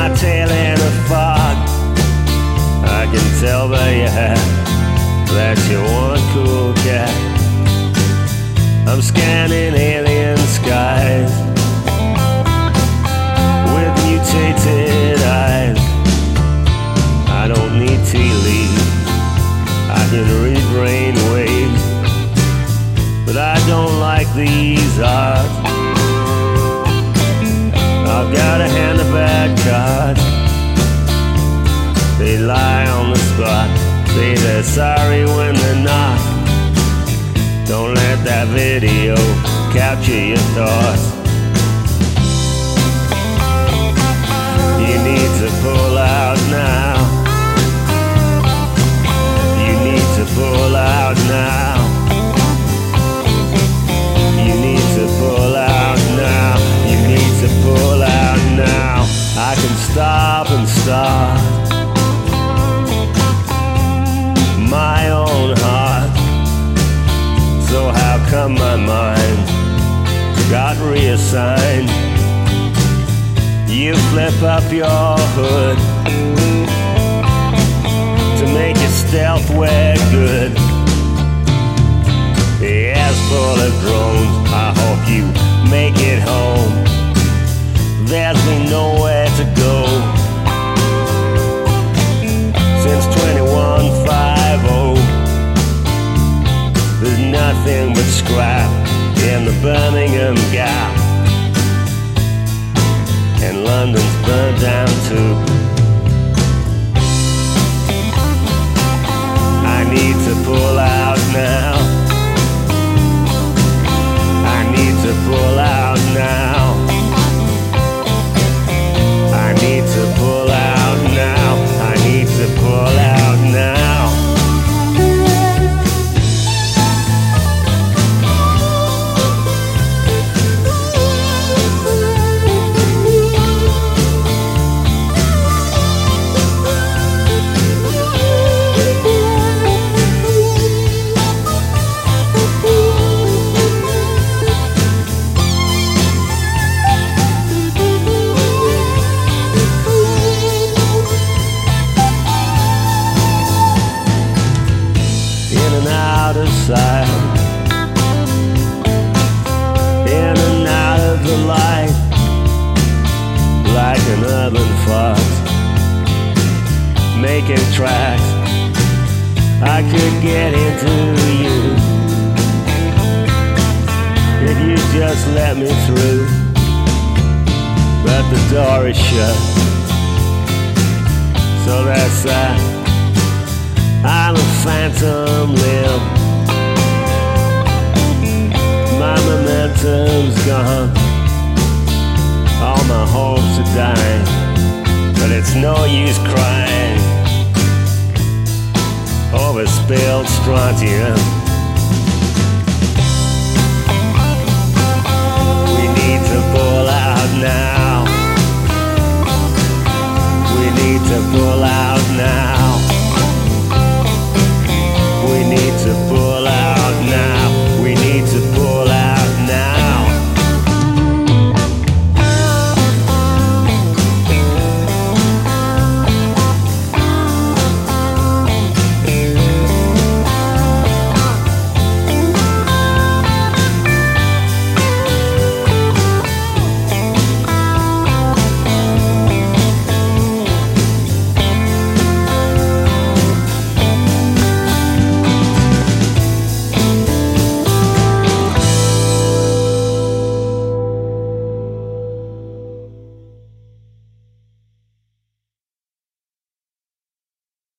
my tail in a fog. I can tell by your hat that you're one cool cat. I'm scanning alien skies with mutated eyes. I don't need tea leaves, I can read brain waves, but I don't like these odds. I've got a hand of bad cards. They lie on the spot, say they're sorry when they're not. Don't let that video capture your thoughts. You need to pull out now. You need to pull out now. You need to pull out now. You need to pull out now. I can stop and start my own heart. So how come my mind got reassigned? You flip up your hood to make your stealth wear good. The air's full of drones, I hope you make it home. There's been nowhere to go since 2150. There's nothing but scrap in the Birmingham Gap, and London's burned down too. I need to pull out now. I need to pull out now. I need to pull out now. I need to pull out now. Sight, in and out of the light, like an urban fox, making tracks. I could get into you if you just let me through, but the door is shut, so that's that. I'm a phantom limb. My momentum's gone, all my hopes are dying, but it's no use crying over spilled strontium. We need to pull